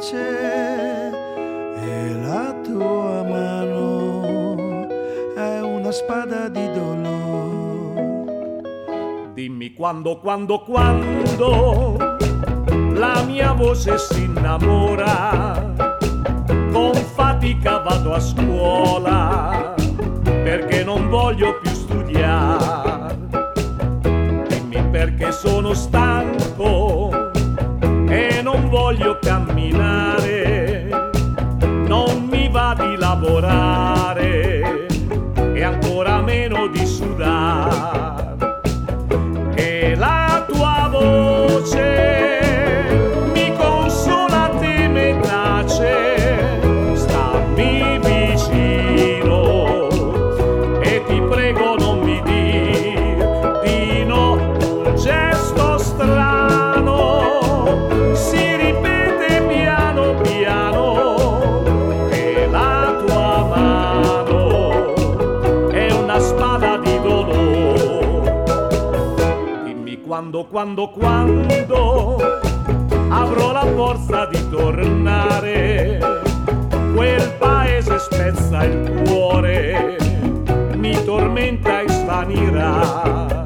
pace e la tua mano è una spada di dolore. Dimmi quando la mia voce si innamora, con fatica vado a scuola perché non voglio più studiare. Dimmi perché sono stanco e non voglio camminare, non mi va di lavorare e ancora meno di sudare. E la tua voce mi consola, te me tace, stammi vicino e ti prego non mi dir di no. Un gesto strano si ripete piano piano e la tua mano è una spada di dolore. Dimmi quando avrò la forza di tornare, quel paese spezza il cuore, mi tormenta e svanirà.